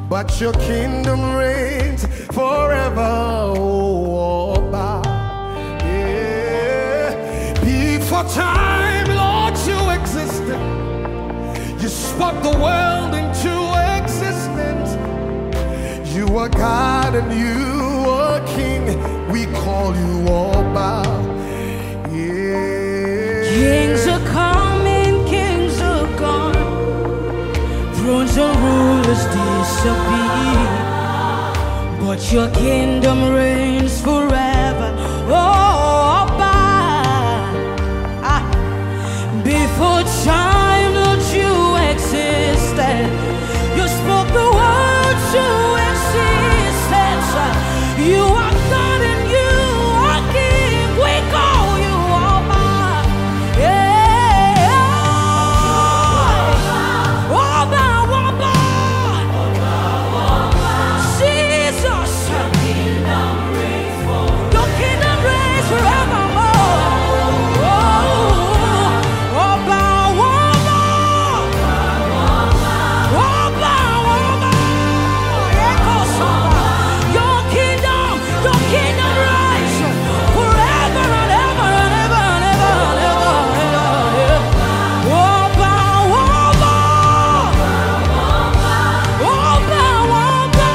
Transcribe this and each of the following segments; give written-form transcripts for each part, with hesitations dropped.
but your kingdom reigns forever. Oh, Oba. Yeah. Before time, Lord, you existed. You spoke the world into existence. You are God and you are King. We call you Oba. Yeah. Kings are coming, kings are gone. Thrones and rulers disappear, but your kingdom reigns forever. Oh, Oba. Before time, Lord, you existed. You spoke the world to existence. You are God and you are King. We call you Oba. Yeah. Oba, Oba. Jesus. Your kingdom reigns forevermore. Oh, Oba, Oba. Oba, Oba. Ekosoba. Your kingdom reigns forever and ever and ever and ever and ever and ever. Oba, Oba. Oba, Oba.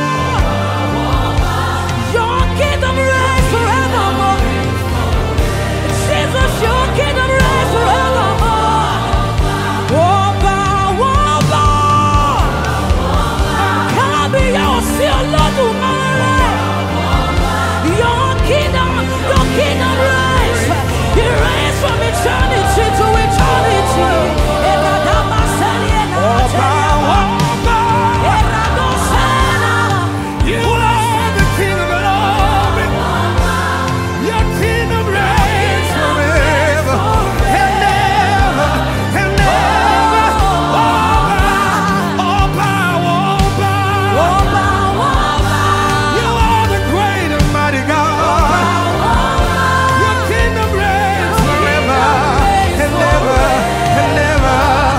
Your kingdom reigns forevermore. Jesus, your kingdom reigns forevermore. Oba, Oba. Kábíyèsí Olódùmarè. Your kingdom reigns. It reigns from eternity to eternity. Oba, Oba. You are the King of glory. Your kingdom reigns forever and ever and ever. Oba, Oba, Oba. You are the great and mighty God. Your kingdom reigns forever and ever and ever.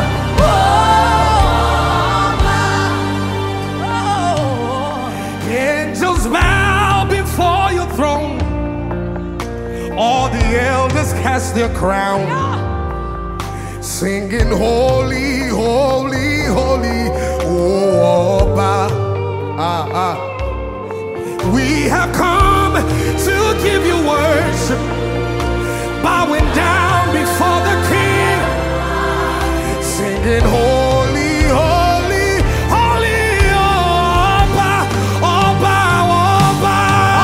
Angels bow before your throne. All the elders cast their crown, singing holy, holy, holy. Oh, Oba. We have come to give you worship, bowing down before the King, singing holy, holy, holy. Oba, Oba, Oba.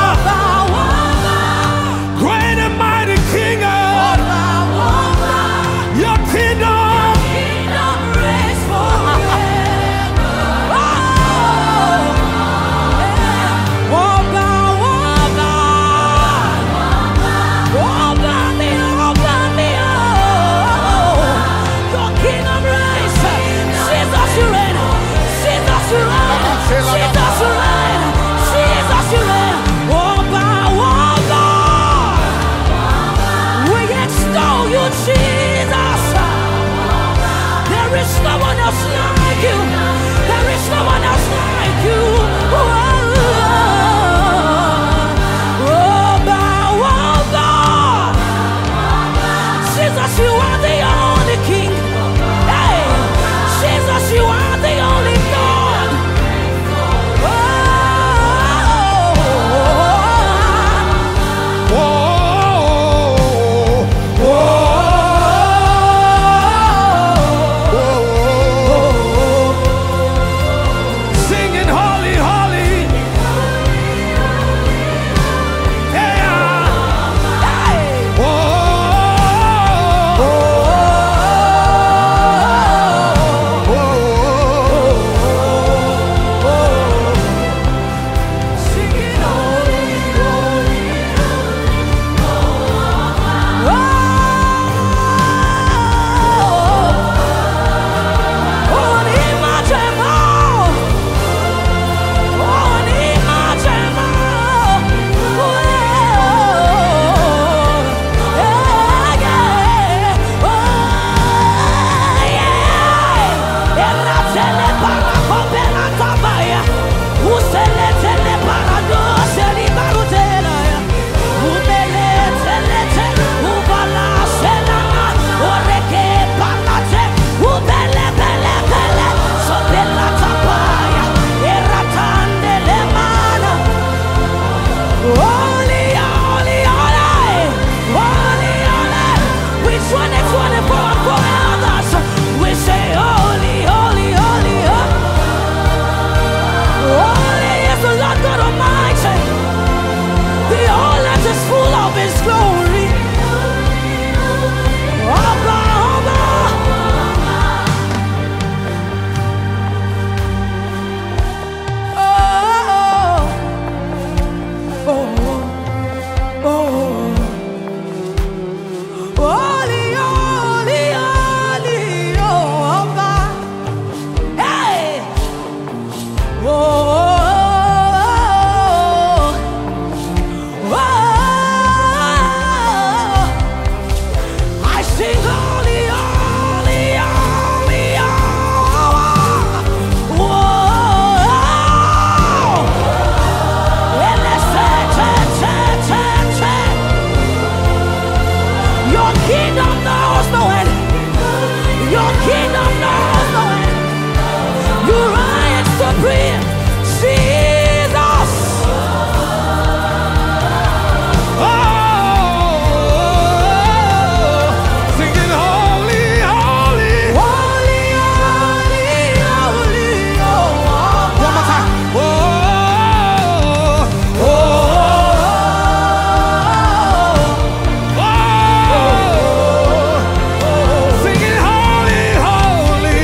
Great and mighty King of your kingdom. Reigns forever. I sing holy, holy, holy, your kingdom knows no end. Your kingdom knows no end. You reign supreme, Jesus. Oh, singing holy, holy. Holy, holy, holy, oh. One more time. Oh, oh, oh, singing holy, holy.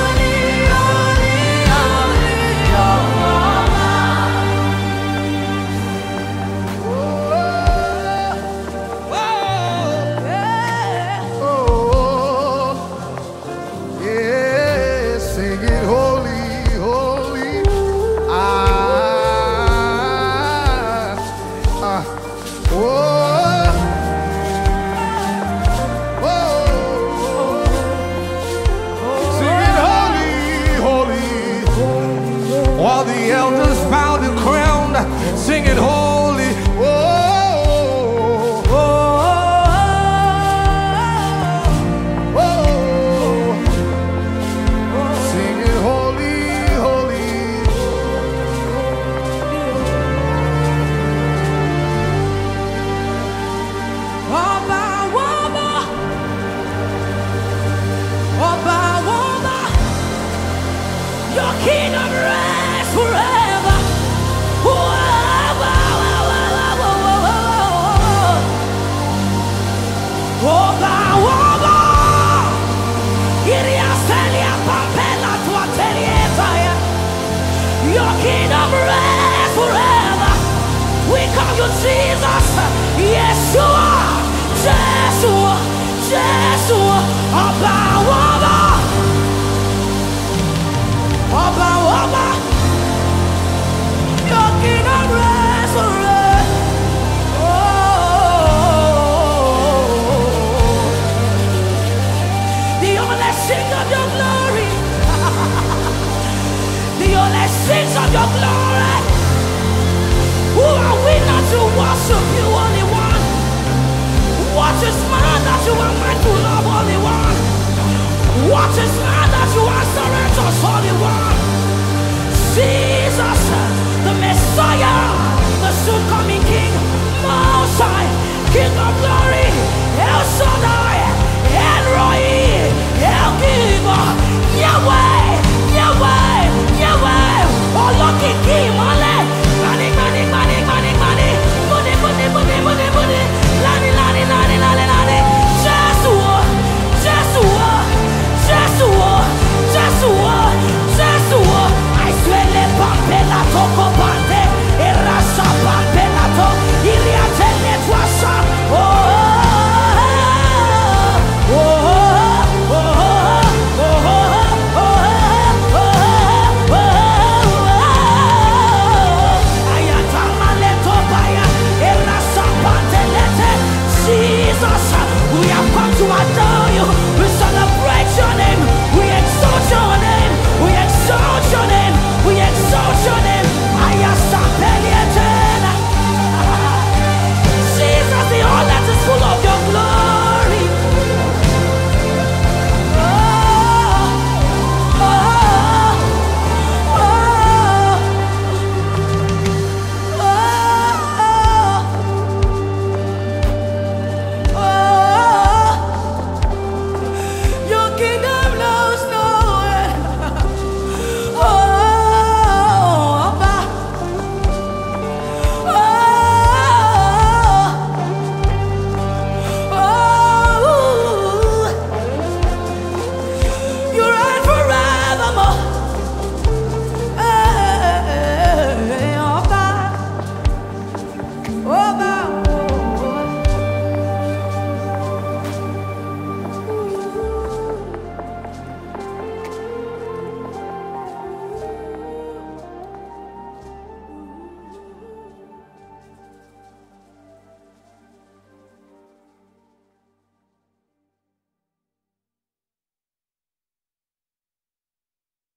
Yeah, sing it holy, holy. Sing it holy, holy. While the elders bowed and crowned, sing it holy. Oh, sing it holy, holy. Oba, Oba, Oba, Oba, your kingdom reigns forever. Oba, Oba, Oba, Iria Celia Papella tua Terietaya. Your kingdom reigns forever. We call you Jesus, Yeshua, Joshua, Joshua, Oba, Oba, Oba, Oba. Your kingdom reigns forever. The only sing of your glory. The only sings of your glory. Who are we not to worship you, only one? What is man that you are mindful of, only one? What is man that you are surrendered to, only one?